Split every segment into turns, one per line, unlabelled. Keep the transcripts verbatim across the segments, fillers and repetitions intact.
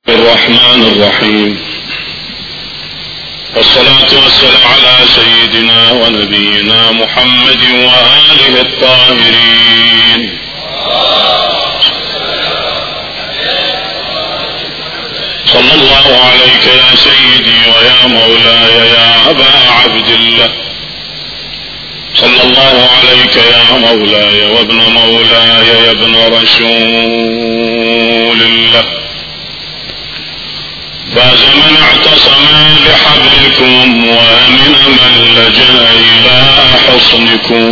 الرحمن الرحيم، والصلاة والسلام على سيدنا ونبينا محمد وآله الطاهرين. صلى الله عليك يا سيدي ويا مولاي يا أبا عبد الله، صلى الله عليك يا مولاي وابن مولاي يا ابن رسول الله. فاز من اعتصم بحبلكم وامن من لجأ الى حصنكم.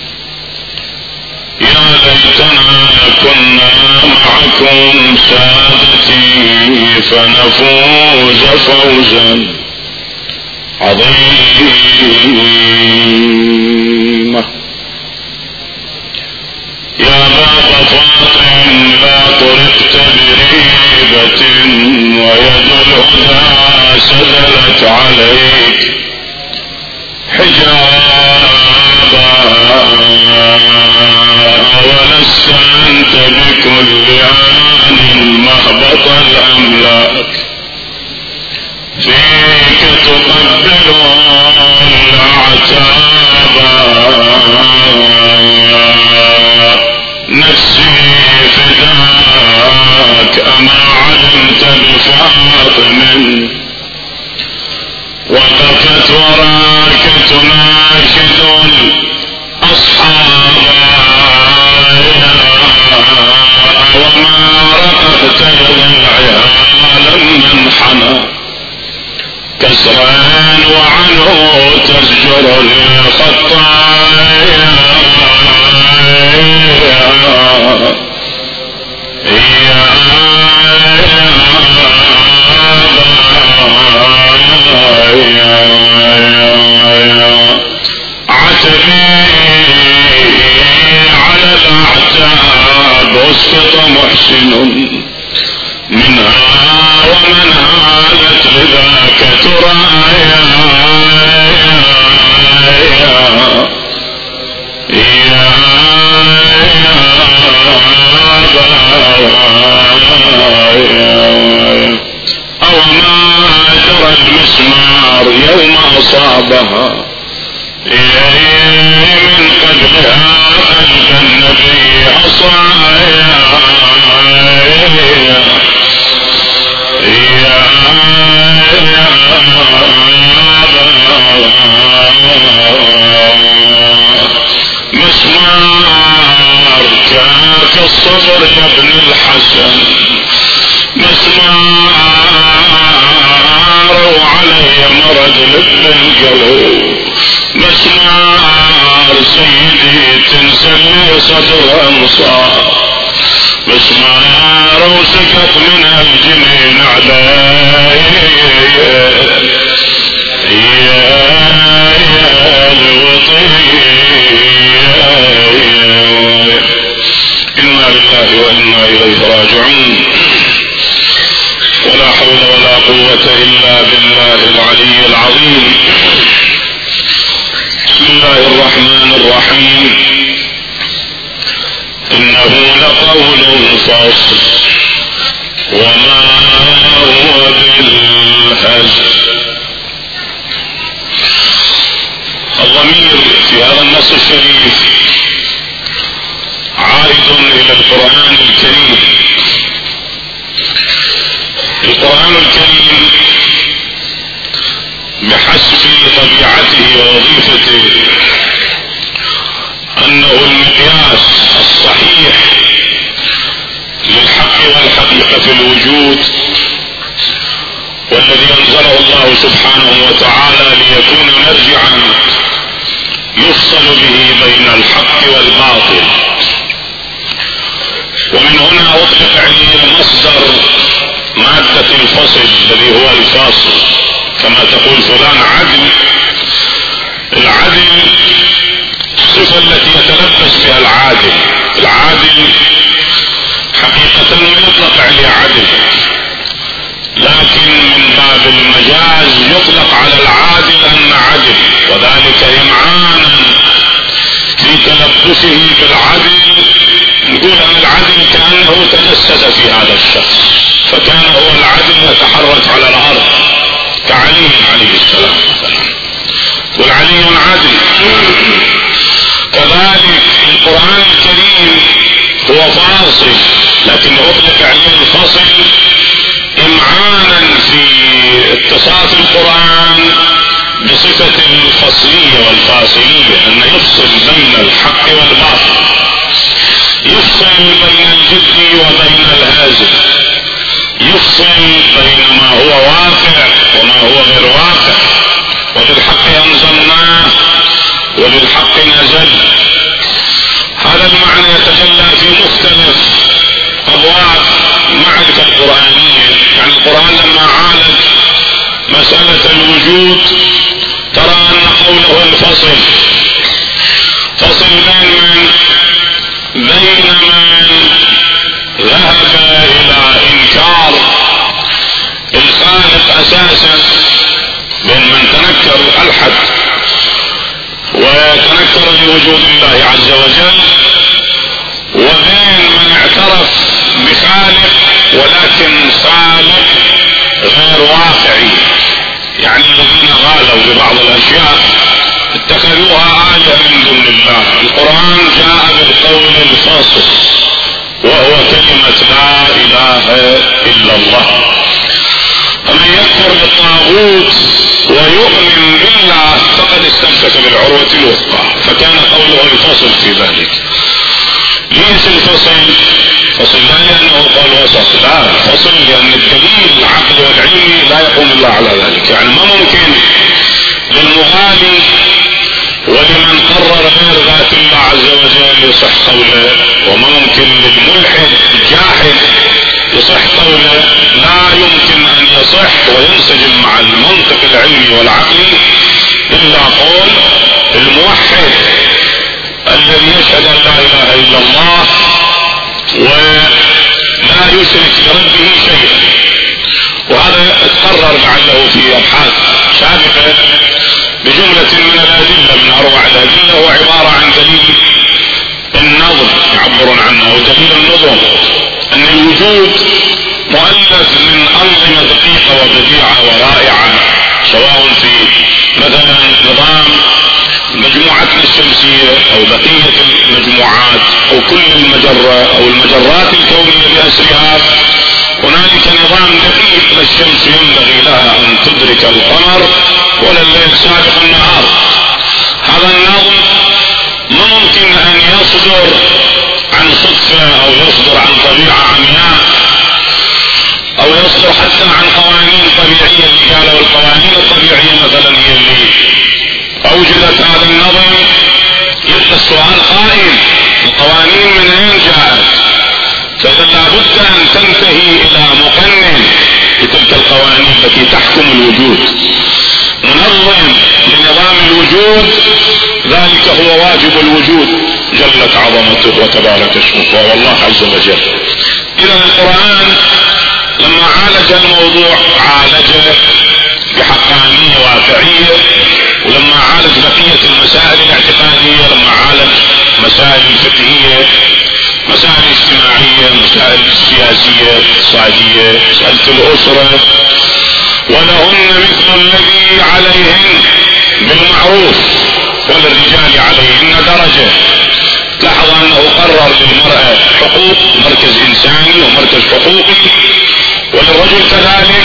يا ليتنا كنا معكم سادتي فنفوز فوزا عظيما. يا باب فاطم لا طرقت بريبة ويد الهدى سدلت عليك حجابا، ولست أنت بكل آن مهبط الأملاك. فيك تقبل الأعتاب نفسي فداك، أما علمت بفاطم وقفت وراك تناشد الأصحاب، وما رقبت يضيعها لما انحنى كسرا وعنه تزجر الخطايا. عتبي على الأعتاب اسقط محسن منها ومن هالت لذاك ترايا. أو ما جرى المسمار يوم أصابها من قبلها قلب النبي عصايا. مسمار كاك الصبر يا ابن الحسن، مسمار وعلي مرض لب القلب، مسمار سيدي تنسلي صدر انصار، مسمار وسقط من الجنين علي. يا يا الوطية إنا لله وإنا إليه راجعون، ولا حول ولا قوة إلا بالله العلي العظيم. بسم الله الرحمن الرحيم. إنه لقول فصل وما هو بالهزل. الضمير في هذا النص الشريف عائد إلى القرآن الكريم. القرآن الكريم بحسب طبيعته ووظيفته أنه المقياس الصحيح للحق والحقيقة في الوجود، والذي أنزله الله سبحانه وتعالى ليكون مرجعا يفصل به بين الحق والباطل. ومن هنا أطلق عليه المصدر مادة الفصل الذي هو الفاصل، كما تقول فلان عدل. العدل الصفة التي يتلبس بها العادل. العادل حقيقة يطلق عليه عدل، لكن من باب المجاز يطلق على العادل أن عدل، وذلك يمعانا في تلبسه بالعدل نقول أن العدل كأنه تجسد في هذا الشخص، فكان هو العدل يتحرك على الأرض كعلي عليه السلام مثلا، والعلي عدل. كذلك القرآن الكريم هو فاصل، لكن أطلق عليه الفصل إمعانا في اتصاف القرآن بصفة الفصلية والفاصلية، أن يفصل بين الحق والباطل، يفصل بين الجد وبين الهازل، يفصل بين ما هو واقع وما هو غير واقع، وللحق أنزلناه وللحق نزل. هذا المعنى يتجلى في مختلف أبواب معرفة القرآنية. يعني القرآن لما عالج مسألة الوجود ترى أن قوله الفصل فصل بين من بين من ذهب إلى إنكار الخالق أساسا، بين من تنكر الحد وتنكر لوجود الله عز وجل، وبين من اعترف بخالق ولكن خالق غير واقعي. يعني الذين غالوا ببعض الاشياء اتخذوها آلهة من دون الله. القرآن جاء بالقول الفاصل وهو كلمة لا اله الا الله. فمن يكفر بالطاغوت ويؤمن بالله فقد استمسك بالعروة الوثقى، فكان قوله الفصل في ذلك. ليس الفصل فصل لا لأنه قال وسط، لا، الفصل لأن الدليل العقل والعلم لا يقوم الله على ذلك. يعني ما ممكن للمغالي ولمن قرر غير ذات الله عز وجل يصح قوله، وما ممكن للملحد الجاحد يصح قوله. لا يمكن أن يصح وينسجم مع المنطق العلمي والعقلي إلا قول الموحد الذي يشهد أن لا إله إلا الله ولا يشرك بربه شيئا. وهذا اتقرر لعله في أبحاث سابقة بجملة من الأدلة، من أروع الأدلة هو عبارة عن دليل النظم يعبرون عنه، ودليل النظم أن الوجود مؤلف من أنظمة دقيقة وبديعة ورائعة، سواء في مثلا نظام مجموعتنا الشمسية أو بقية المجموعات أو كل المجرة أو المجرات الكونية بأسرها. هنالك نظام دقيق للشمس ينبغي لها أن تدرك القمر ولا الليل سابق النهار. هذا النظم ما ممكن أن يصدر عن صدفة أو يصدر عن طبيعة عمياء أو يصدر حتى عن قوانين طبيعية اللي قالوا القوانين الطبيعية مثلا هي اللي أوجدت هذا النظم. يبقى السؤال قائم، القوانين من أين جاءت؟ فإذا لابد أن تنتهي إلى مقنن لتلك القوانين التي تحكم الوجود، منظم لنظام الوجود، ذلك هو واجب الوجود جلت عظمته وتبارك اسمه وهو الله عز وجل. إذا القرآن لما عالج الموضوع عالجه بحقانية واقعية، ولما عالج بقية المسائل الاعتقادية، لما عالج مسائل الفقهية، مسائل اجتماعية، مسائل سياسية اقتصادية، مسألة الأسرة، ولهن مثل الذي عليهن بالمعروف وللرجال عليهن درجة. لاحظ أنه قرر للمرأة حقوق، مركز إنساني ومركز حقوقي، وللرجل كذلك،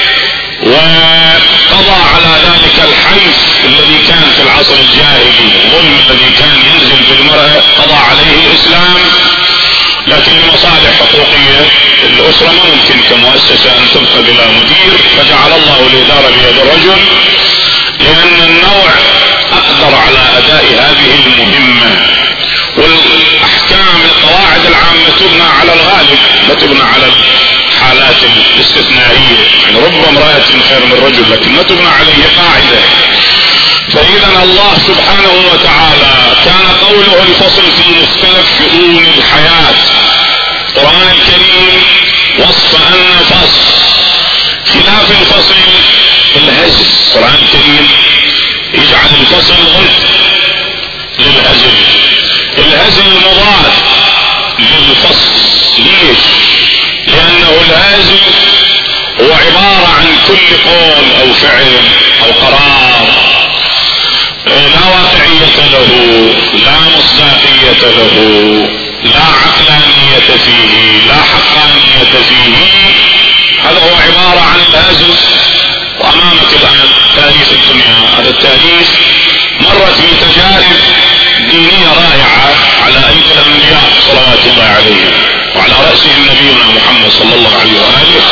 وقضى على ذلك الحيث الذي كان في العصر الجاهلي، الظلم الذي كان ينزل بالمرأة قضى عليه الإسلام. لكن لمصالح حقوقية الأسرة ما ممكن كمؤسسة أن تبقى بلا مدير، فجعل الله الإدارة بيد الرجل، لأن النوع أقدر على أداء هذه المهمة. والأحكام القواعد العامة تبنى على الغالب، لا تبنى على الحالات الاستثنائية. يعني رب امرأة خير من رجل، لكن ما تبنى عليه قاعدة. فإذا الله سبحانه وتعالى كان قوله الفصل في مختلف شؤون الحياة. القرآن الكريم وصف أن فصل خلاف الفصل الهزل. القرآن الكريم يجعل الفصل ضد للهزل. الهزل مضاد للفصل. ليش؟ لأنه الهازل هو عبارة عن كل قول أو فعل أو قرار لا واقعية له، لا مصداقية له، لا عقلانية فيه، لا حقانية فيه. هذا هو عبارة عن الهازل. وأمامك الآن تاريخ الدنيا، هذا التاريخ مرت بتجارب دينية رائعة على أيدي الأنبياء صلوات الله عليهم، وعلى رأسهم نبينا محمد صلى الله عليه وآله.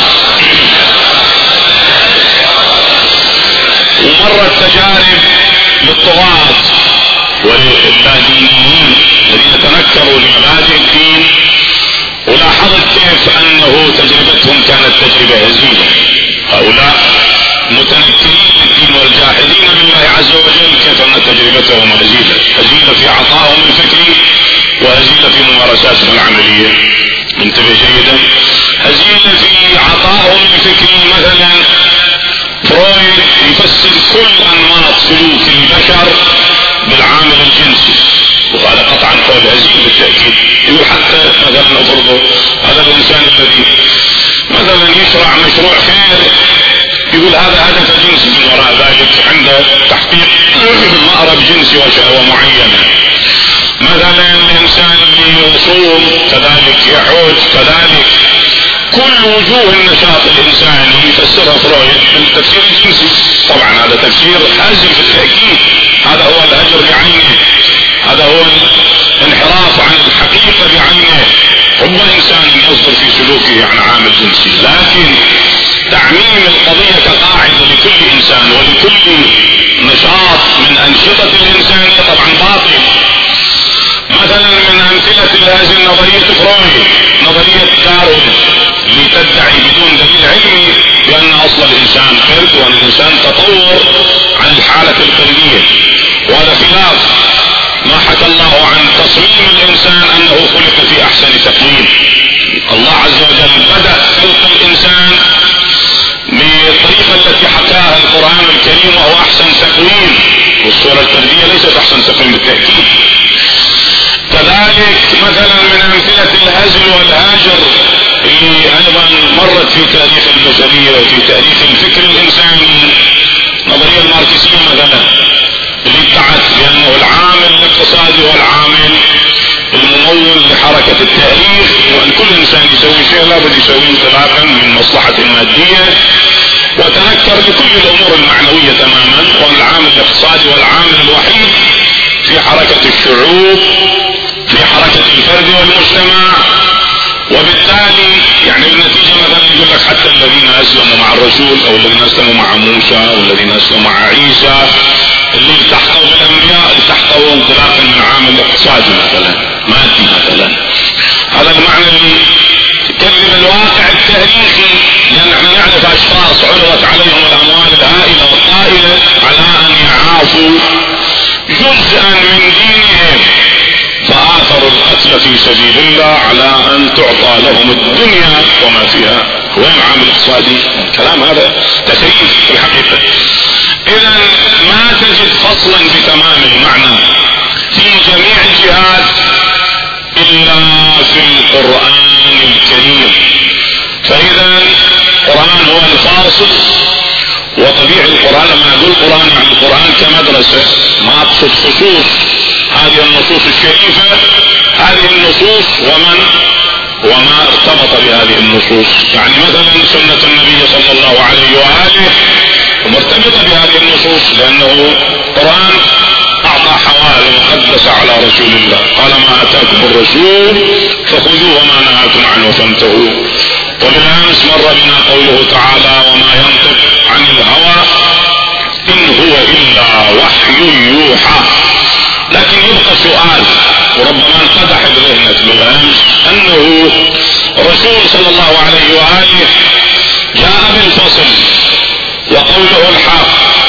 ومرت تجارب للطغاة وللادينيين الذين تنكروا لمبادئ الدين، ولاحظت كيف أنه تجربتهم كانت تجربة هزيلة. هؤلاء متنكرين بالدين والجاحدين بالله عز وجل، كيف أن تجربتهم هزيلة، هزيلة في عطائهم الفكري وهزيلة في ممارساتهم العملية. انتبه جيدا، هزيلة في عطائهم الفكري. مثلا فرويد يفسر كل أنماط سلوك البشر بالعامل الجنسي، وهذا قطعا قول هزيل بالتأكيد. يقول حتى مثلا افرضوا هذا الإنسان الذي مثلا يشرع مشروع خير، يقول هذا هدف جنسي من وراء ذلك عند تحقيق مأرب جنسي وشهوة معينة. مثلا الإنسان اللي يصوم كذلك، يحوج كذلك، كل وجوه النشاط الإنساني يفسرها فرويد بالتفسير الجنسي. طبعا هذا تفسير هازل بالتأكيد، هذا هو الهجر بعينه، هذا هو الانحراف عن الحقيقة بعينه. رب إنسان يصدر في سلوكه عن عامل جنسي، لكن تعميم القضية كقاعدة لكل إنسان ولكل نشاط من أنشطة الإنسان طبعا باطل. مثلا من أمثلة هذه نظرية فرويد، نظرية داروين، لتدعي بدون دليل علمي بأن أصل الإنسان قرد، وأن الإنسان تطور عن الحالة القردية. وهذا خلاف ما حكى الله عن تصميم الإنسان أنه خلق في أحسن تقويم. الله عز وجل بدأ خلق الإنسان بالطريقة التي حكاها القرآن الكريم، وهو أحسن تقويم، والصورة الفردية ليست أحسن تقويم بالتأكيد. كذلك مثلا من أمثلة الهزل والهاجر اللي أيضا مرت في تاريخ البشرية وفي تاريخ الفكر الإنساني، نظرية الماركسية مثلا، اللي ادعت بأنه العامل الاقتصادي هو العامل الممول لحركة التاريخ، وأن كل إنسان يسوي شيء لابد يسوي انطلاقا من مصلحة مادية، وتنكر لكل الأمور المعنوية تماما، وأن العامل الاقتصادي هو العامل الوحيد في حركة الشعوب، في حركة الفرد والمجتمع. وبالتالي يعني بالنتيجة مثلا يقول لك حتى الذين أسلموا مع الرسول، أو الذين أسلموا مع موسى، أو الذين أسلموا مع عيسى، اللي التحقوا بالأنبياء التحقوا انطلاقا من عامل اقتصادي مثلا، مادي مثلا. هذا المعنى اللي يكذب الواقع التاريخي، لأن احنا نعرف أشخاص عرضت عليهم الأموال الهائلة والطائلة على أن يعافوا جزءا من دينهم، فآثروا القتل في سبيل الله على أن تعطى لهم الدنيا وما فيها. وين عامل اقتصادي؟ الكلام هذا تخيف في الحقيقة. إذا ما تجد فصلا بتمام المعنى في جميع الجهات إلا في القرآن الكريم. فإذا القرآن هو الفاصل، وطبيعي القرآن لما نقول القرآن يعني القرآن كمدرسة، ما أقصد خصوص هذه النصوص الشريفة، هذه النصوص ومن وما ارتبط بهذه النصوص. يعني مثلا سنة النبي صلى الله عليه وآله مرتبطة بهذه النصوص، لأنه القرآن أعطى حوالي مقدسة على رسول الله، قال ما أتاكم الرسول فخذوه وما نهاكم عنه فانتهوا. وبالأمس مر بنا قوله تعالى وما ينطق عن الهوى إن هو إلا وحي يوحى. لكن يبقى سؤال، وربما انقدح بذهنك بالأمس، أنه الرسول صلى الله عليه وآله جاء بالفصل وقوله الحق،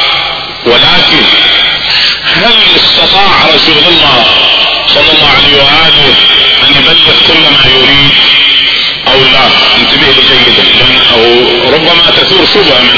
ولكن هل استطاع رسول الله صلى الله عليه وآله أن يبلغ كل ما يريد أو لا؟ انتبه جيدا، لأنه ربما تثور شبهة من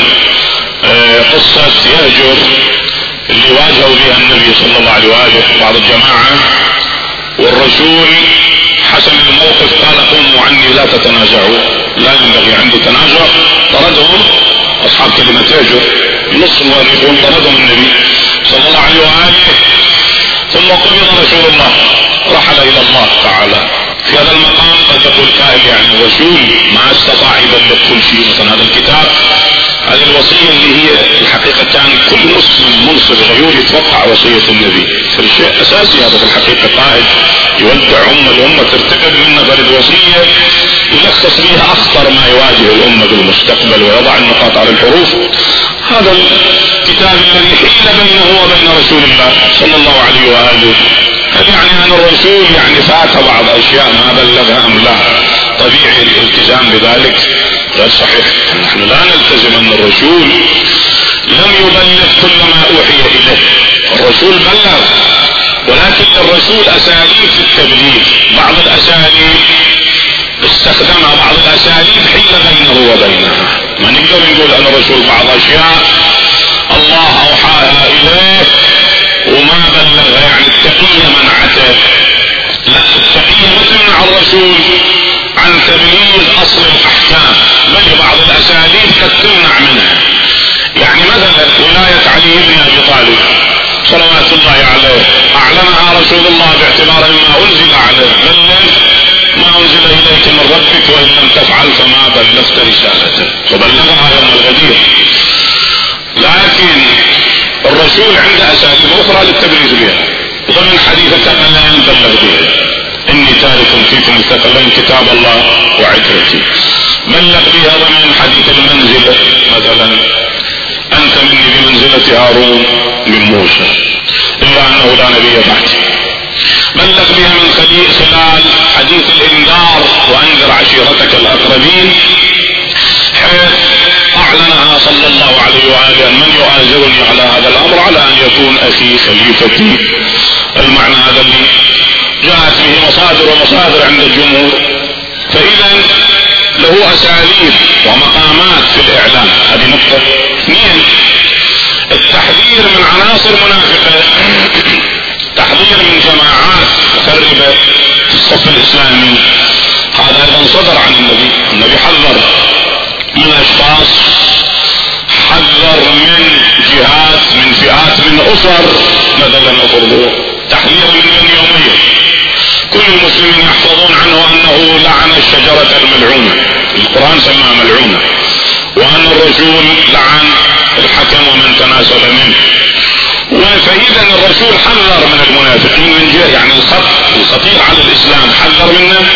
قصة يهجر اللي واجهوا بها النبي صلى الله عليه وآله بعض الجماعة، والرسول حسم الموقف قال قوموا عني لا تتنازعوا، لا ينبغي عندي تنازع. طردهم اصحاب كلمة هجر، نص المؤرخون طردهم النبي صلى الله عليه وآله. ثم قبض رسول الله رحل الى الله تعالى. في هذا المقام قد يقول قائل يعني الرسول ما استطاع يبلغ كل شيء، مثلا هذا الكتاب، هذه الوصية اللي هي الحقيقة كان كل مسلم منصف غيور يتوقع وصية النبي، فالشيء اساسي هذا في الحقيقة. قائد يودع أمة، الأمة ترتكب منه فرد وصية يلخص بها أخطر ما يواجه الأمة بالمستقبل ويضع النقاط على الحروف. هذا الكتاب الذي حيل بينه وبين رسول الله صلى الله عليه وآله. هل يعني أن الرسول يعني فات بعض أشياء ما بلغها أم لا؟ طبيعي الالتزام بذلك غير صحيح. نحن لا نلتزم أن الرسول لم يبلغ كل ما أوحي إليه، الرسول بلغ، ولكن الرسول أساليب في التبليغ، بعض الأساليب استخدمها، بعض الأساليب حيل بينه وبينها. ما نقدر نقول أن الرسول بعض أشياء الله أوحاها إليه وما بلغها، يعني التقية منعته. لا، التقية ما تمنع الرسول عن تبليغ أصل الأحكام، بل بعض الأساليب قد تمنع منها. يعني مثلا ولاية علي بن أبي طالب صلوات الله عليه أعلنها رسول الله باعتبار ما أنزل عليه، بلغ ما أنزل إليك من ربك وإن لم تفعل فما بلغت رسالته، فبلغها يوم الغدير. لكن الرسول عنده أساليب أخرى للتبليغ بها، ضمن حديث الثقلين بلغ بها، إني تارك فيكم الثقلين كتاب الله وعترتي، بلغ بها ضمن حديث المنزلة، مثلا أنت مني بمنزلة هارون من موسى إلا أنه لا نبي بعدي. بلغ بها من خلال حديث الإنذار وأنذر عشيرتك الأقربين، حيث أعلنها صلى الله عليه وآله من يؤازرني على هذا الأمر على أن يكون أخي خليفتي. المعنى هذا اللي جاءت به مصادر ومصادر عند الجمهور. فإذا له أساليب ومقامات في الإعلام، هذه نقطة. اثنين، التحذير من عناصر منافقة، تحذير من جماعات مخربة في الصف الإسلامي، هذا أيضا صدر عن النبي. النبي حذر من أشخاص، حذر من جهات، من فئات، من أسر، مثلا أفرضوا تحذير من بني أمية، كل المسلمين يحفظون عنه أنه لعن الشجرة الملعونة، القرآن سماها ملعونة، وأن الرسول لعن الحكم ومن تناسل منه. فإذا الرسول حذر من المنافقين من جهة، يعني الخط الخطير على الإسلام حذر منه،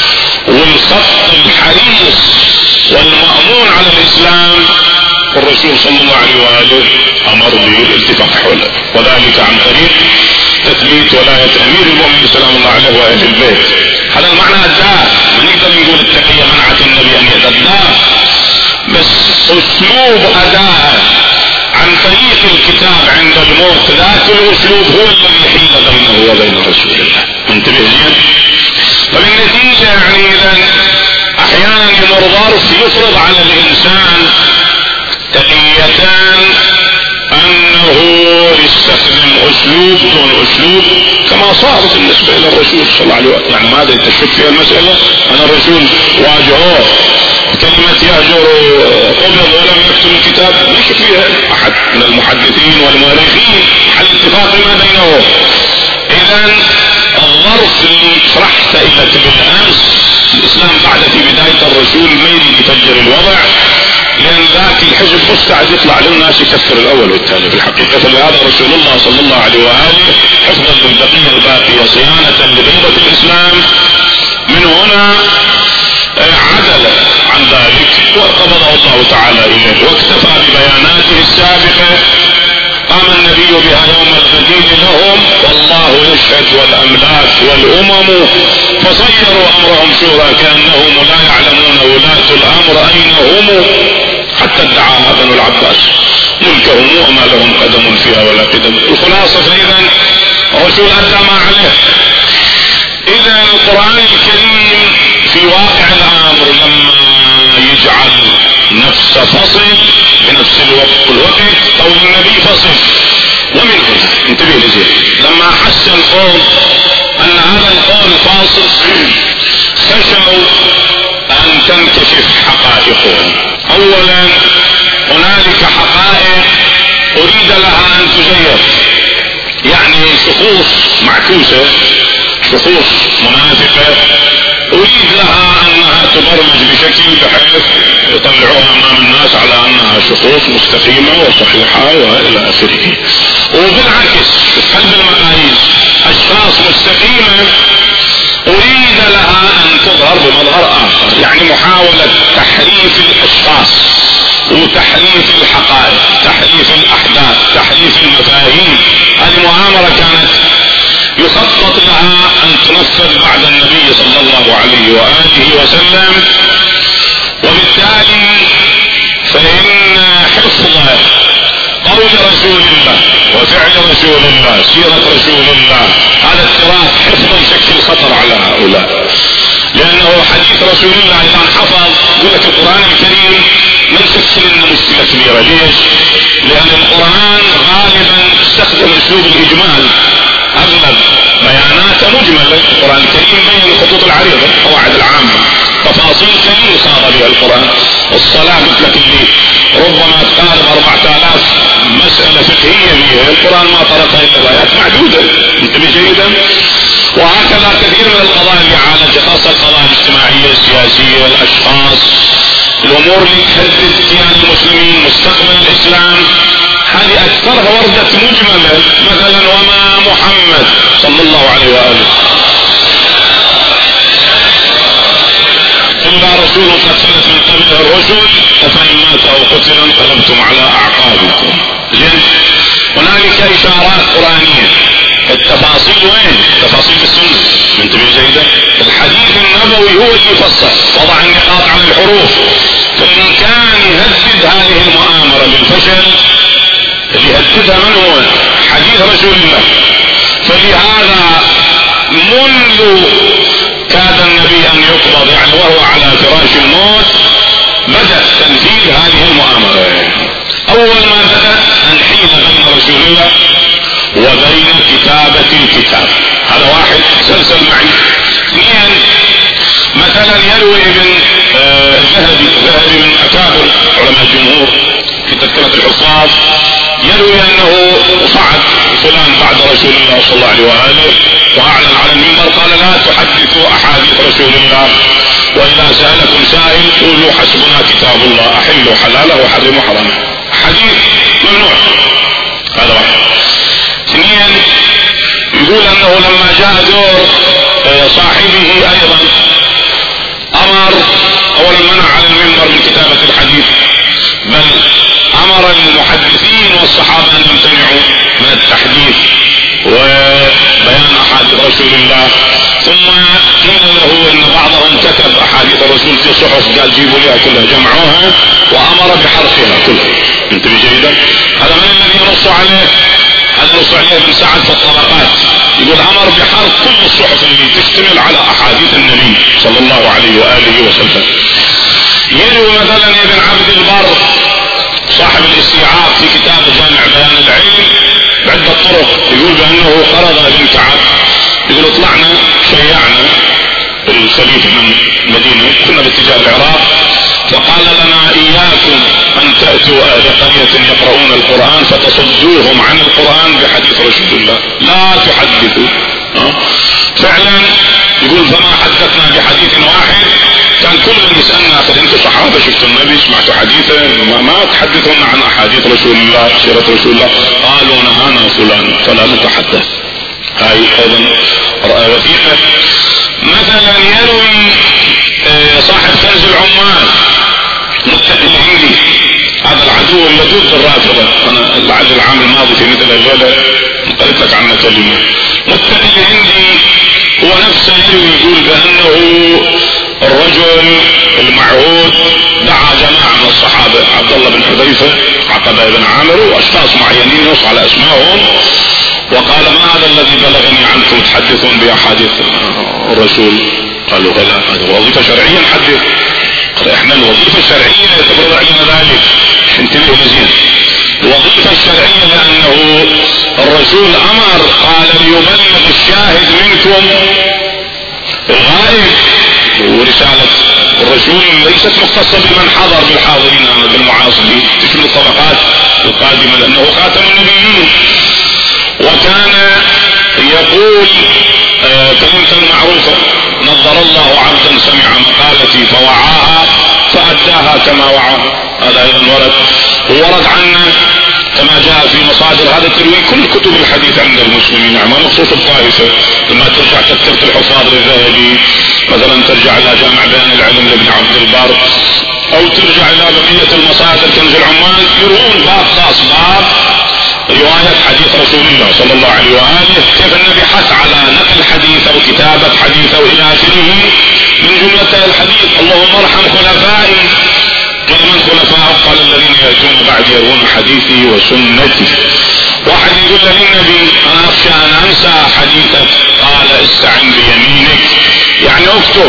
والخط الحريص والمأمون على الإسلام الرسول صلى الله عليه وآله أمر بالالتفاق حوله، وذلك عن طريق تثبيت ولاية أمير المؤمنين سلام الله عليه وأهل البيت. هذا المعنى الداء، ما نقدر نقول التقية منعت النبي أن يتداء، بس أسلوب أداء عن طريق الكتاب عند الموت، ذات الأسلوب هو الذي حيل بينه وبين رسول الله. انتبه زين. فبالنتيجة يعني إذا أحيانا يمر ظرف يفرض على الإنسان تقيتان، أنه يستخدم أسلوب دون أسلوب، كما صار بالنسبة إلى الرسول صلى الله عليه وسلم. يعني ماذا تشك فيها المسألة؟ أن الرسول واجهوه كلمة يهجر قبض ولم يكتب الكتاب، لا يشك فيها أحد من المحدثين والمؤرخين، حل اتفاق ما بينهم. إذا الظرف اللي شرحت إلى بالأمس، الإسلام بعد في بداية الرسول ما يريد يفجر الوضع، لأن ذاك الحزب بس قاعد يطلع للناس يكفر الأول والثاني. بالحقيقة فلهذا رسول الله صلى الله عليه وآله حفظا للبقية الباقية، صيانة لبيضة الإسلام، من هنا عدل عن ذلك وقبضه الله تعالى إليه، واكتفى ببياناته السابقة. قام النبي بها يوم الغدير لهم، والله يشهد والأملاك والأمم فصيروا أمرهم شورى كأنهم لا يعلمون ولاة الأمر أين هم، حتى ادعاها بنو العباس ملكهم وما لهم قدم فيها ولا قدم. الخلاصة فإذا الرسول أدى ما عليه. إذا القرآن الكريم في واقع الأمر لما يجعل نفس فصل بنفس الوقت الوقت قول النبي فصل، ومن هنا انتبه لزين، لما حس القوم أن هذا القول اشخاص خشوا ان تنكشف حقائقهم. اولا هنالك حقائق اريد لها ان تزيف، يعني شخوص معكوسة، شخوص منافقة اريد لها انها تبرمج بشكل بحيث يطلعوها امام الناس على انها شخوص مستقيمة وصحيحة والى اخره. وبالعكس في قلب المقاييس اشخاص مستقيمة اريد لها ان تظهر بمظهر اخر، يعني محاولة تحريف الاشخاص وتحريف الحقائق، تحريف الاحداث، تحريف المفاهيم. هذه مؤامرة كانت يخطط لها ان تنفذ بعد النبي صلى الله عليه وآله وسلم. وبالتالي فإن حفظ قول رسول الله وفعل رسول الله سيرة رسول الله هذا التراث حفظا يشكل خطر على هؤلاء، لأنه حديث رسول الله إذا حفظ يقول لك القرآن الكريم ما يشكل لنا مشكلة كبيرة. ليش؟ لأن القرآن غالبا استخدم أسلوب الإجمال، أغلب بياناته مجملة. القرآن الكريم بين الخطوط العريضة، القواعد العامة، تفاصيل كثير صار بها القرآن. الصلاة قلت لك اللي ربما تقارب أربعة آلاف مسألة فقهية فيها، القرآن ما طرقها إلا آيات معدودة. انتبه جيدا. وهكذا كثير من القضايا اللي عالجها، خاصة القضايا الاجتماعية السياسية، الأشخاص، الأمور اللي تهدد كيان المسلمين، مستقبل الإسلام، هذه أكثرها وردت مجملة. مثلا وما محمد صلى الله عليه وآله إلا رسول قد خلت من قبله الرسل أفإن مات أو قتل انقلبتم على أعقابكم. زين، هنالك إشارات قرآنية. التفاصيل وين؟ تفاصيل السنة. انتبه جيدا. الحديث النبوي هو اللي يفصل، وضع النقاط على الحروف. فإن كان يهدد هذه المؤامرة بالفشل، اللي يهددها من هو؟ حديث رسول الله. فلهذا منذ كاد النبي ان يقبض، يعني وهو على فراش الموت، بدأ تنفيذ هذه المؤامرة. اول ما بدأ ان حيل بين رسول الله وبين كتابة الكتاب. هذا واحد سلسل معي. اثنين، مثلا يروي ابن الذهبي الذهبي من اكابر علماء الجمهور في تذكرة الحفاظ، يروي انه صعد فلان بعد رسول الله صلى الله عليه وآله واعلن على المنبر قال لا تحدثوا احاديث رسول الله، واذا سألكم سائل قولوا حسبنا كتاب الله، احلوا حلاله وحرموا حرامه. حديث ممنوع. هذا واحد. اثنين، يقول انه لما جاء دور صاحبه ايضا امر، اولا منع على المنبر من كتابة الحديث، بل امر المحدثين والصحابة ان يمتنعوا من التحديث وبيان احاديث رسول الله. ثم قيل له ان بعضهم كتب احاديث الرسول في صحف، قال جيبوا لها كلها، جمعوها وامر بحرقها كلها. انتبه جيدا. هذا من الذي نص عليه؟ هذا نص عليه ابن سعد في الطبقات، يقول امر بحرق كل الصحف اللي تشتمل على احاديث النبي صلى الله عليه واله وسلم. يروي مثلا ابن عبد البر صاحب الاستيعاب في كتاب جامع بيان العلم بعدة طرق، يقول بانه قرض ابن كعب، يقول طلعنا شيعنا الخليفة من مدينة، كنا باتجاه العراق، فقال لنا اياكم ان تأتوا اهل قرية يقرؤون القرآن فتصدوهم عن القرآن بحديث رسول الله، لا تحدثوا. أه؟ فعلا يقول فما حدثنا بحديث واحد، كان كل من يسألنا اخر انتوا صحابة شفتوا النبي سمعتوا حديثه، ما, ما تحدثون عن احاديث رسول الله سيرة رسول الله، قالوا نهانا فلان فلا نتحدث. هاي ايضا وثيقة. مثلا يروي صاحب كنز العمال متقي الهندي، هذا العدو اللدود الرافضة، انا لعل العام الماضي في مثل الليلة قلت لك عنه كلمة. متقي الهندي هو نفسه يروي يقول بانه الرجل المعهود دعا جماعة من الصحابة، عبد الله بن حذيفة، عقبة بن عامر، واشخاص معينين يوصى على اسمائهم، وقال ما هذا الذي بلغني عنكم تحدثون باحاديث الرسول؟ قالوا بلى، هذه وظيفة شرعية نحدث. قال احنا الوظيفة الشرعية يتفرض علينا ذلك. انتبهوا لزين، الوظيفة الشرعية لانه الرسول امر قال ليبلغ الشاهد منكم الغائب. ورسالة الرسول ليست مختصة بمن حضر بالحاضرين بالمعاصرين، تشمل الطبقات القادمة لأنه خاتم النبيين. وكان يقول كلمة معروفة: نظر الله عبدا سمع مقالتي فوعاها فأداها كما وعاها. هذا أيضا ورد، وورد عنا كما جاء في مصادر هذا تروي كل كتب الحديث عند المسلمين، ما مخصوص الطائفة. لما ترجع تذكرة الحفاظ للذهبي مثلا، ترجع إلى جامع بيان العلم لابن عبد البر، أو ترجع إلى بقية المصادر كنز العمال، يروون باب خاص، باب رواية حديث رسول الله صلى الله عليه وآله، كيف النبي حث على نقل حديث أو كتابة حديث أو إلى آخره. من جملة الحديث: اللهم ارحم خلفائي. قال: من خلفاء؟ قال: الذين يأتون بعد يروون حديثي وسنتي. واحد يقول للنبي: أنا أخشى أن أنسى حديثك. قال: استعن بيمينك، يعني اكتب.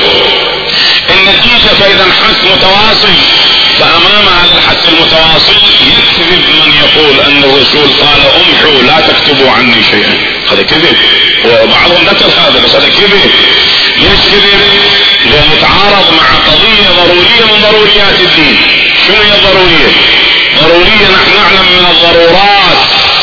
النتيجة فإذا حث متواصل، فأمام هذا الحث المتواصل يكذب من يقول أن الرسول قال: امحوا لا تكتبوا عني شيئا. هذا كذب، وبعضهم ذكر هذا، بس هذا كذب. ليش كذب؟ لأن يتعارض مع قضية ضرورية من ضروريات الدين. شنو هي الضرورية؟ ضرورية نحن نعلم من الضرورات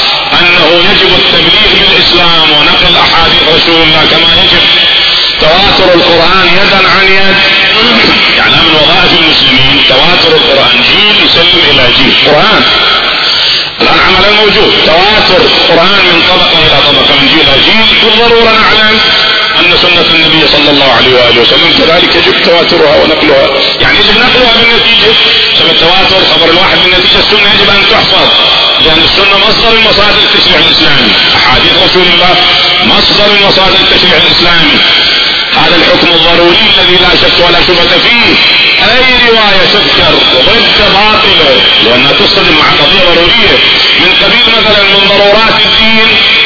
أنه يجب التبليغ بالإسلام ونقل أحاديث رسول الله، كما يجب تواتر القرآن يدا عن يد. يعني من وظائف المسلمين تواتر القرآن، جيل يسلم إلى جيل. قرآن الآن عمل موجود، تواتر القرآن من طبقة إلى طبقة، من جيل إلى جيل. بالضرورة نعلم أن سنة النبي صلى الله عليه وآله وسلم كذلك يجب تواترها ونقلها، يعني يجب نقلها بالنتيجة. سبب التواتر خبر الواحد بالنتيجة. السنة يجب أن تحفظ، لأن السنة مصدر من مصادر التشريع الإسلامي. أحاديث رسول الله مصدر من مصادر التشريع الإسلامي. هذا الحكم الضروري الذي لا شك ولا شبهة فيه. أي رواية تذكر ضد باطلة لأنها تصطدم مع قضية ضرورية، من قبيل مثلا من ضرورات الدين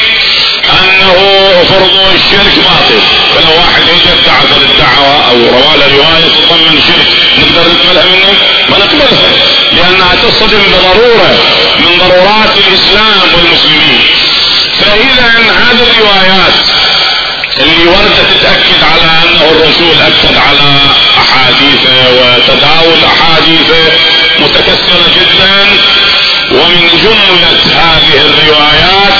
أنه فرض الشرك باطل، فلو واحد يجي ادعى الدعوة أو روى له رواية تضمن شرك، نقدر نقبلها منه؟ ما نقبلها، لأنها تصطدم بضرورة من ضرورات الإسلام والمسلمين. فإذا هذه الروايات اللي وردت تتأكد على أنه الرسول أكد على أحاديثه وتداول أحاديثه متكثرة جدا، ومن جملة هذه الروايات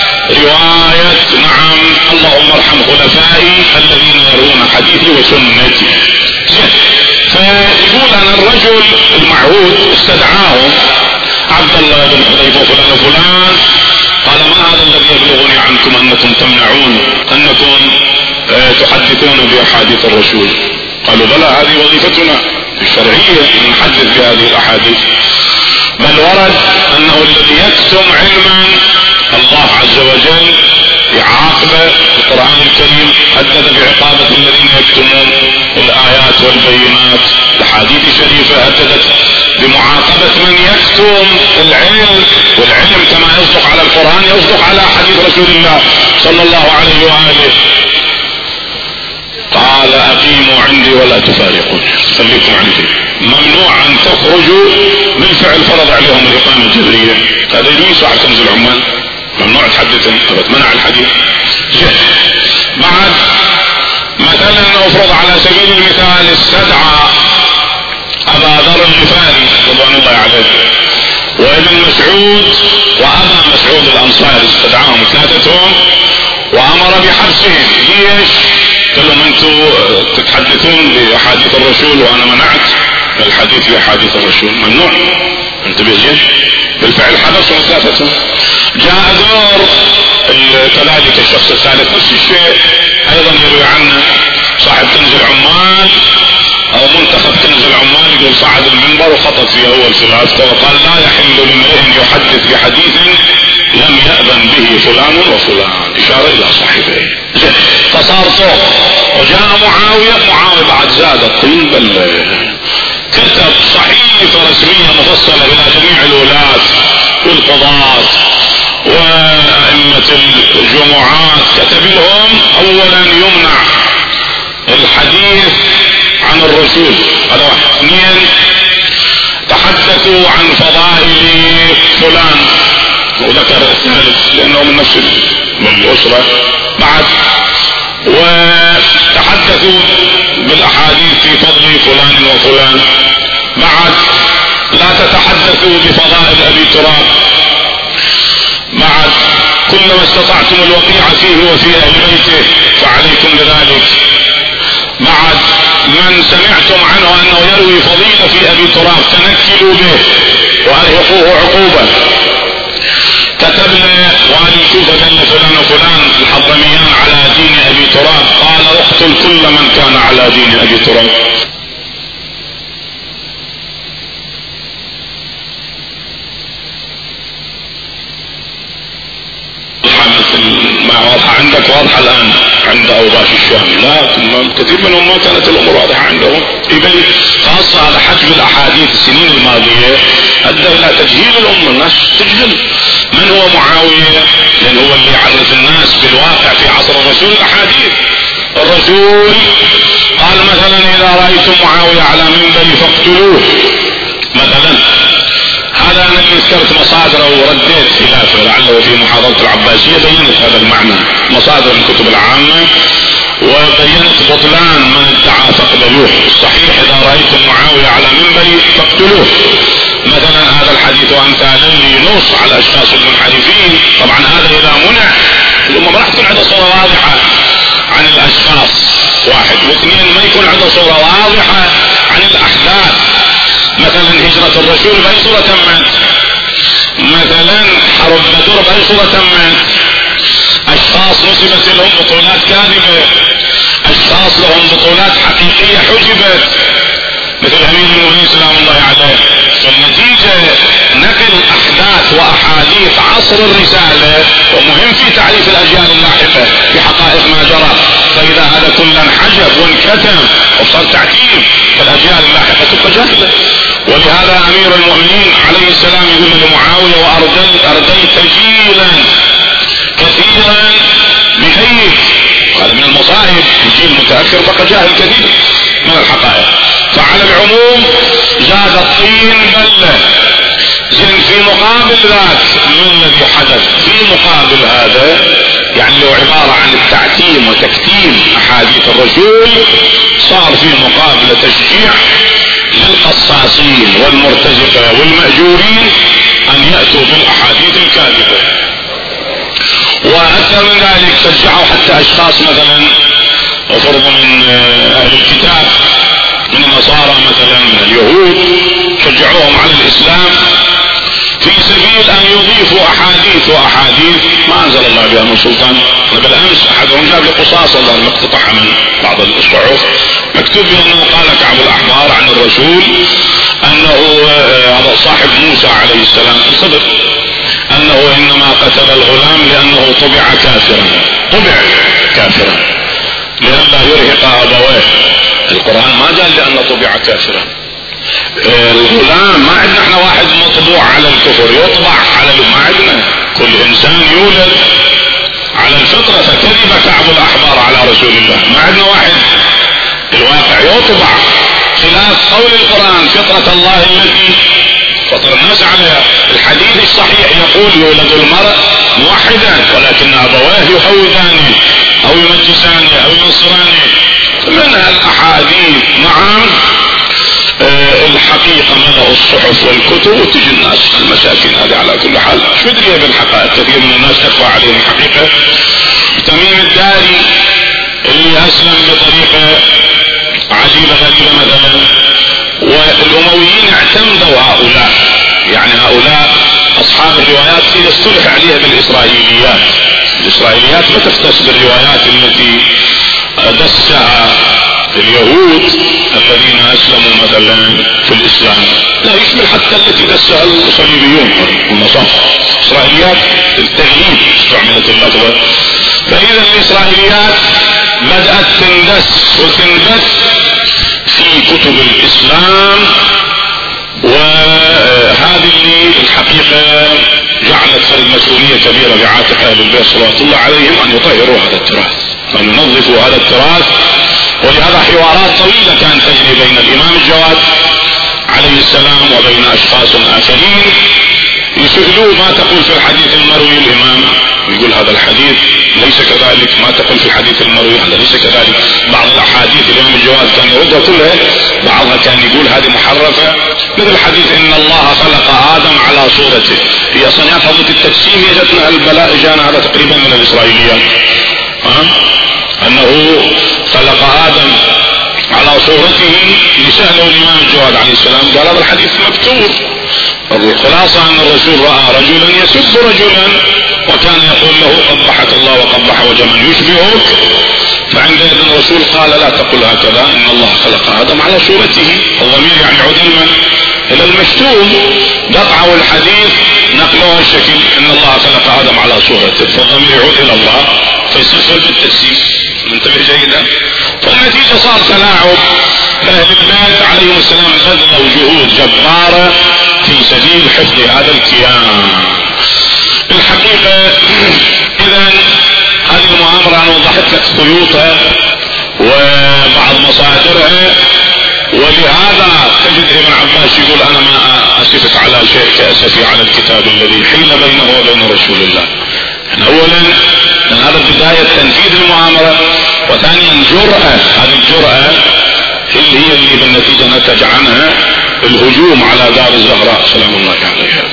رواية نعم اللهم ارحم خلفائي الذين يرون حديثي وسنتي. فيقول أن الرجل المعهود استدعاه عبد الله بن حذيفة فلان وفلان، قال: ما هذا الذي يبلغني عنكم أنكم تمنعون أنكم اه تحدثون بأحاديث الرسول؟ قالوا: بلى، هذه وظيفتنا الشرعية أن نحدث بهذه الأحاديث. بل ورد أنه الذي يكتم علما الله عز وجل يعاقبه. القرآن الكريم هدد بعقابة الذين يكتمون الآيات والبينات. الحديث الشريفة هددت بمعاقبة من يكتم العلم، والعلم كما يصدق على القرآن يصدق على حديث رسول الله صلى الله عليه وآله. قال: أقيموا عندي ولا تفارقون، خليكم عندي. ممنوع أن تخرجوا، بالفعل فرض عليهم الإقامة الجبرية. هذا يلوث على كنز العمال، ممنوع تحدثهم أبد، منع الحديث. جه بعد مثلا أفرض على سبيل المثال استدعى أبا ذر الغفاري رضوان الله عليه وابن مسعود وأبا مسعود الأنصاري، استدعاهم ثلاثتهم وأمر بحبسهم. ليش؟ قال لهم: أنتم تتحدثون بأحاديث الرسول وأنا منعت الحديث بأحاديث الرسول، ممنوع. انتبه زين. بالفعل حبسهم ثلاثتهم. جاء دور كذلك الشخص الثالث نفس الشيء ايضا يروي عنه صاحب كنز العمال او منتخب كنز العمال، يقول: صعد المنبر وخطب في اول ثلاثة وقال: لا يحل لامرئ يحدث بحديث لم يأذن به فلان وفلان، اشارة الى صاحبه. فصار صوت. وجاء معاوية، معاوية بعد زاد الطين، بل كتب صحيفة رسمية مفصلة الى جميع الولاة والقضاة وأئمة الجمعات، كتب لهم: أولا يمنع الحديث عن الرسول، هذا واحد. اثنين، تحدثوا عن فضائل فلان، وذكر الثالث لأنه من نفس الأسرة. بعد وتحدثوا بالاحاديث في فضل فلان وفلان. بعد لا تتحدثوا بفضائل ابي تراب. بعد كلما استطعتم الوقيع فيه وفي اهل بيته فعليكم بذلك. بعد من سمعتم عنه انه يروي فضيلة في ابي تراب تنكلوا به وارهقوه عقوبة. كتب له والي الكوفة دل فلان وفلان الحضرميان على دين ابي تراب، قال اقتل كل من كان على دين ابي تراب. ما واضحة عندك؟ واضحة الآن عند أوباش الشام. لا كثير منهم ما كانت الأمور واضحة عندهم. إذن خاصة على حجب الأحاديث السنين الماضية أدى إلى تجهيل الأمة. الناس تجهل من هو معاوية، لأن هو اللي يعرف الناس بالواقع في عصر الرسول الأحاديث. الرسول قال مثلا إذا رأيتم معاوية على منبر فاقتلوه مثلا. هذا انا ذكرت مصادره ورديت خلافه لعله في محاضرة العباسية بينت هذا المعنى، مصادر الكتب العامة، وبينت بطلان من ادعى فاقتلوه. الصحيح اذا رأيتم معاوية على منبري فاقتلوه مثلا. هذا الحديث وامثاله ينص على اشخاص المنحرفين. طبعا هذا اذا منع الامة ما راح تكون عندها صورة واضحة عن الاشخاص واحد، واثنين ما يكون عندها صورة واضحة عن الاحداث. مثلا هجرة الرسول بأي صورة تمت، مثلا حرب بدر بأي صورة تمت، اشخاص نسبت لهم بطولات كاذبة، اشخاص لهم بطولات حقيقية حجبت مثل امير المؤمنين سلام الله عليه. فالنتيجة نقل احداث واحاديث عصر الرسالة ومهم في تعريف الاجيال اللاحقة في حقائق ما جرى. فاذا هذا كله انحجب وانكتم وصار تعتيم فالاجيال اللاحقة تبقى جاهلة. ولهذا امير المؤمنين عليه السلام يقول لمعاوية وارديت ارديت جيلا كثيرا بحيك. هذا من المصائب، الجيل متأخر بقى جاهل كثير من الحقائق. فعلى العموم زاد الطين بلة. زين في مقابل ذاك من الذي حدث في مقابل هذا يعني لو عبارة عن التعتيم وتكتيم احاديث الرسول، صار في مقابل تشجيع للقصاصين والمرتزقة والمأجورين ان يأتوا بالاحاديث الكاذبة. واكثر من ذلك شجعوا حتى اشخاص مثلا وفرض من اهل الكتاب من النصارى مثلا من اليهود، شجعوهم على الاسلام في سبيل ان يضيفوا احاديث واحاديث ما انزل الله بها من سلطان. بالامس احدهم جاب لي قصاص الله مقتطعها من بعض الصحف مكتوب بانه قال كعب الاحبار عن الرسول انه هذا صاحب موسى عليه السلام الخضر انه انما قتل الغلام لانه طبع كافرا، طبع كافرا لئلا يرهق ابويه. القرآن ما قال لأنه طبع كافرا. الغلام ما عندنا احنا واحد مطبوع على الكفر يطبع على ما عندنا، كل انسان يولد على الفطرة. فكذب كعب الاحبار على رسول الله، ما عندنا واحد الواقع يطبع خلاف قول القرآن فطرة الله التي فطر الناس عليها. الحديث الصحيح يقول يولد المرء موحدا ولكن ابواه يحودانه او يمجسانه او ينصرانه. منها الاحاديث نعم أه الحقيقة ملأ الصحف والكتب وتجي الناس المساكين هذه على كل حال مش مدرية بالحقائق. كثير من الناس تخفى عليهم الحقيقة. تميم الداري اللي اسلم بطريقة عجيبة غريبة مثلا، والامويين اعتمدوا هؤلاء يعني هؤلاء اصحاب الروايات في يصطلح عليها بالاسرائيليات. الاسرائيليات ما تختص بالروايات التي دسها اليهود الذين اسلموا مثلا في الاسلام، لا يشمل حتى التي دسها الصليبيون والنصارى. اسرائيليات التغييب استعملت اللفظة. فاذا الاسرائيليات بدأت تندس وتنبث في كتب الاسلام، وهذه اللي الحقيقة جعلت فرد مسؤولية كبيرة بعاتق اهل البيت صلوات الله عليهم ان يطهروا هذا التراث وان ينظفوا هذا التراث. ولهذا حوارات طويلة كانت تجري بين الامام الجواد عليه السلام وبين اشخاص اخرين يسألوه ما تقول في الحديث المروي الإمام يقول هذا الحديث ليس كذلك، ما تقول في الحديث المروي هذا ليس كذلك. بعض الأحاديث الإمام الجواد كان يردها كلها، بعضها كان يقول هذه محرفة، مثل حديث إن الله خلق آدم على صورته. هي أصلا يحفظة التجسيم يجتنا البلاء جانا هذا تقريبا من الإسرائيليات، ها أنه خلق آدم على صورته. يسأله الإمام الجواد عليه السلام قال هذا الحديث مكتوب. الخلاصة أن الرسول رأى رجلا يسب رجلا وكان يقول له قبحك الله وقبح وجمن يشبهك، فعندئذ الرسول قال لا تقل هكذا، إن الله خلق آدم على صورته. الضمير يعني يعود إلى المشتوم، قطعوا الحديث نقلوه الشكل إن الله خلق آدم على صورته، فالضمير يعود إلى الله فيستدخل بالتجسيم. منتبه جيدا. فالنتيجة صار تلاعب. فأهل البيت عليهم السلام بذلوا جهود جبارة في سبيل حفظ هذا الكيان. الحقيقة إذا هذه المؤامرة أنا وضحت لك خيوطها وبعض مصادرها، ولهذا تجد ابن عباس يقول أنا ما أسفت على شيء كأسفي على الكتاب الذي حيل بينه وبين رسول الله. أولا هذا بداية تنفيذ المؤامرة، وثانيا جرأة. هذه الجرأة اللي هي اللي بالنتيجة نتج عنها الهجوم على دار الزهراء سلام الله عليها.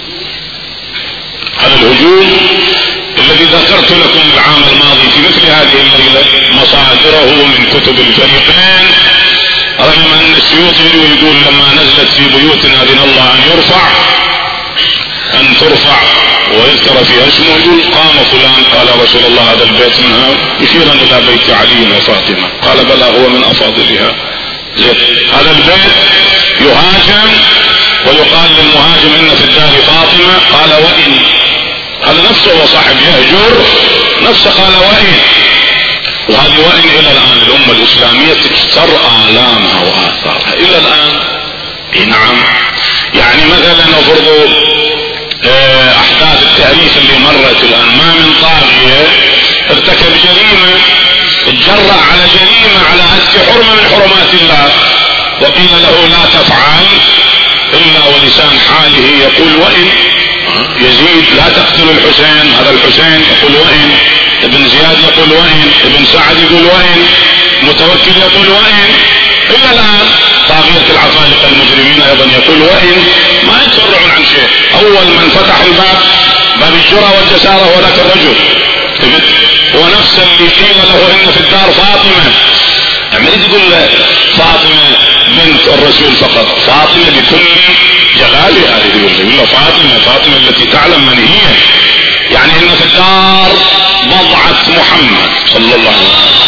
هذا الهجوم الذي ذكرت لكم العام الماضي في مثل هذه الليلة مصادره من كتب الفريقين، رغم أن السيوطي يقول لما نزلت في بيوتنا أذن الله أن يرفع أن ترفع ويذكر فيها اسمه، يقول قام فلان قال رسول الله هذا البيت منها، يشيرا إلى بيت علي وفاطمة، قال بلى هو من أفاضلها. هذا البيت يهاجم ويقال للمهاجم إن في الدار فاطمة، قال وإن. هذا نفسه هو صاحب يهجر نفسه قال وإن. وهذه وإن إلى الآن الأمة الإسلامية تكسر آلامها وآثارها إلى الآن. نعم. يعني مثلا نفرض أحداث التاريخ اللي مرت الآن، ما من طاغية ارتكب جريمة اتجرأ على جريمة على هتك حرمة من حرمات الله وقيل له لا تفعل إلا ولسان حاله يقول وإن. يزيد لا تقتل الحسين، هذا الحسين يقول وإن، ابن زياد يقول وإن، ابن سعد يقول وإن، متوكل يقول وإن. إلا الآن طاغية العفالقة المجرمين أيضا يقول وإن، ما يتفرعون عن شيء. أول من فتح الباب باب الجرأة والجسارة هو ذاك الرجل، هو نفس اللي قيل له إن في الدار فاطمة. يعني تقول له فاطمة بنت الرسول فقط، فاطمة بكل جلالها، يقول له فاطمة فاطمة التي تعلم من هي، يعني إن في الدار بضعة محمد صلى الله عليه وسلم.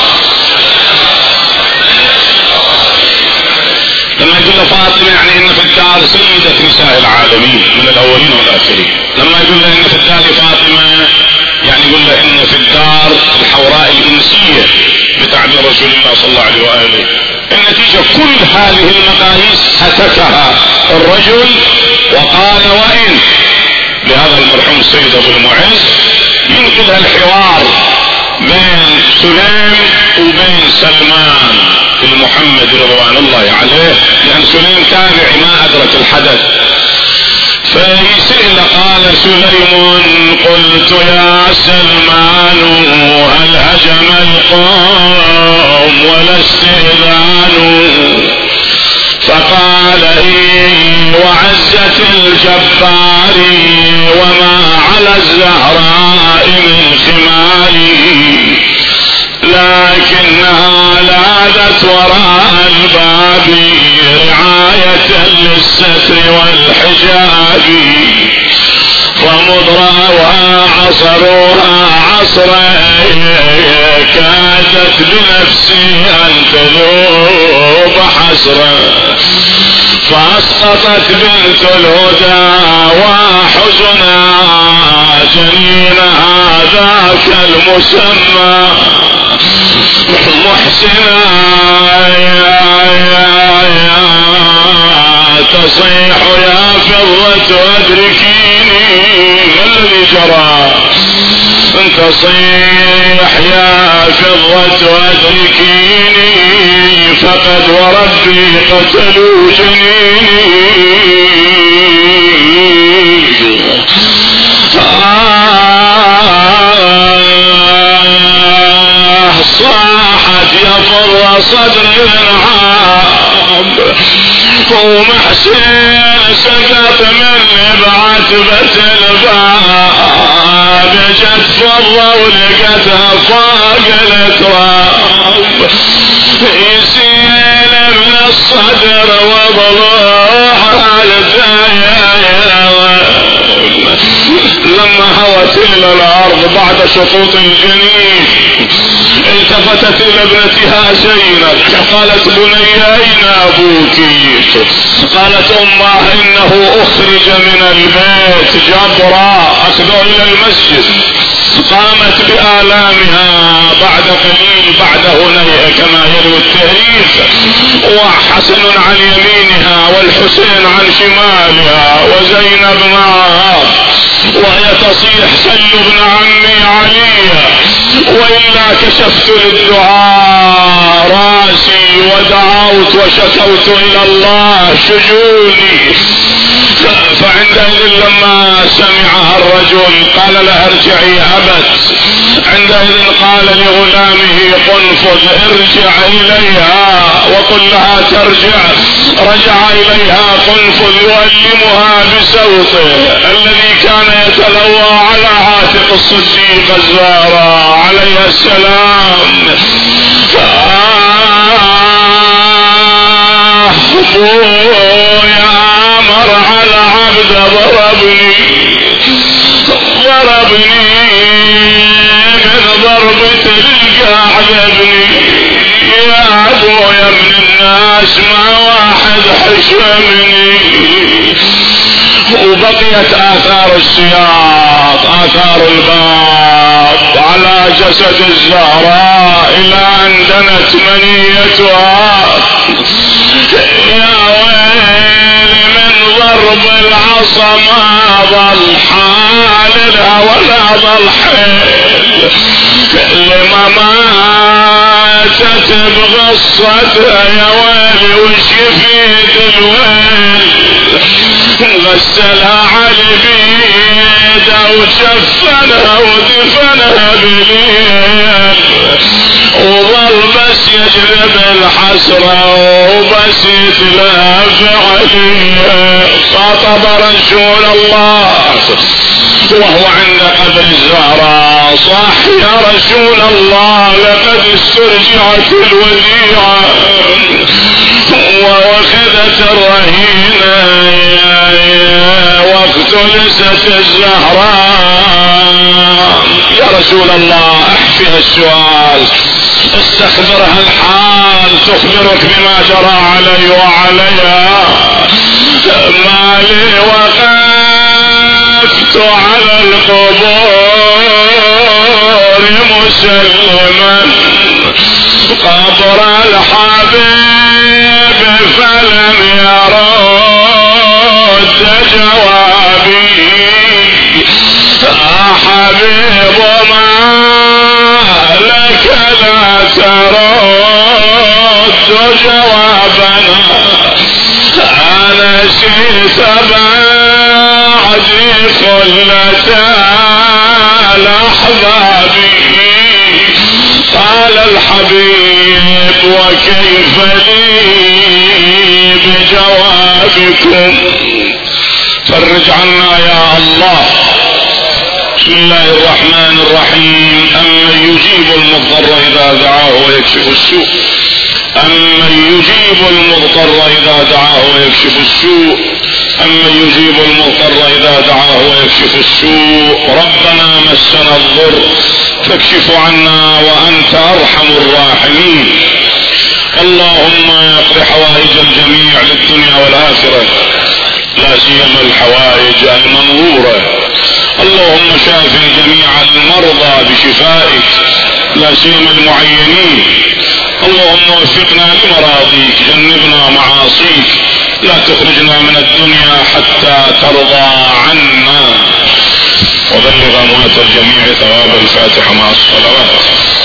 لما يقول له فاطمة يعني إن في الدار سيدة نساء العالمين من الأولين والآخرين. لما يقول له إن في الدار فاطمة يعني يقول له إن في الدار الحوراء الإنسية بتعبير رسول الله صلى الله عليه وآله. النتيجة كل هذه المقاييس هتكها الرجل وقال وإن. لهذا المرحوم السيد أبو المعز ينقل الحوار بين سليم وبين سلمان المحمد رضوان الله عليه، لأن سليم تابعي ما أدرك الحدث. فيسئل قال سليم قلت يا سلمان هل هجم القوم ولا استئذان؟ فقال إي وعزة الجبار وما على الزهراء من خماري، لكنها لاذت وراء الباب رعاية للستر والحجاب، فمضراها عصروها عصرا كادت بنفسي أن تذوب حسرا، فاسقطت بنت الهدى وحزنا جنينها ذاك المسمى محسنا تصيح يا فضة أدركيني. ما الذي جرى؟ تصيح يا فضة أدركيني فقد وربي قتلوا جنيني. ومحسن سقط مني بعتبة الباب، جت فضة ولقتها فوق التراب، يسيل من الصدر وضلوعها الداية. لما هوت الى الارض بعد سقوط الجنين التفتت الى ابنتها زينب قالت بني اين ابوك؟ قالت امه انه اخرج من البيت جبرا اخذوه الى المسجد. قامت بآلامها بعد قليل بعد هنيئة كما يروي التاريخ، وحسن عن يمينها والحسين عن شمالها وزينب معها، وهي تصيح سلوا ابن عمي عليا وإلا كشفت للدعاء راسي ودعوت وشكوت إلى الله شجوني. فعندئذ لما سمعها الرجل قال لها ارجعي أبت. عندئذ قال لغلامه قنفذ ارجع إليها وقل لها ترجع. رجع إليها قنفذ يؤلمها بسوطه الذي كان يتلوى على عاتق الصديق الزهراء عليه السلام. يا امر على عبد ضربني ضربني من ضربة القاع ابني. يا ابو يا ابن الناس ما واحد حشمني. وبقيت آثار السياط آثار الباب على جسد الزهراء إلى أن دنت منيتها. يا ويل من ضرب العصا ما ظل حالها ولا ظل حيل. لما ماتت بغصتها يا ويلي وش يفيد الويل. غسلها على بيده وشفنها ودفنها بليل، وظل بس يجلب الحسرة وبس يتلافع عليه. خاطب رسول الله وهو عند قبر الزهراء صاح يا رسول الله لقد استرجعت الوديعة واخذت الرهينة واختلست الزهراء. يا رسول الله احفها السؤال استخبرها الحال تخبرك بما جرى علي وعليها. ما لي وقفت على القبور مسلما قبر الحبيب فلم يرد جوابي. حبيب ما لك لا ترد جوابنا. أنا نسيت بعدي خلة الأحباب. قال الحبيب وكيف لي بجوابكم فرج عنا يا الله. بسم الله الرحمن الرحيم. أمن يجيب المضطر إذا دعاه ويكشف السوء أمن يجيب المضطر إذا دعاه ويكشف السوء أمن يجيب المضطر إذا دعاه ويكشف السوء. ربنا مسنا الضر فاكشف عنا وأنت أرحم الراحمين. اللهم اقض حوائج الجميع للدنيا والآخرة لا سيما الحوائج المنظورة. اللهم شافي جميع المرضى بشفائك لا سيما المعينين. اللهم وفقنا لمراضيك جنبنا معاصيك لا تخرجنا من الدنيا حتى ترضى عنا. وبلغ اموات الجميع ثواب الفاتحة مع الصلوات.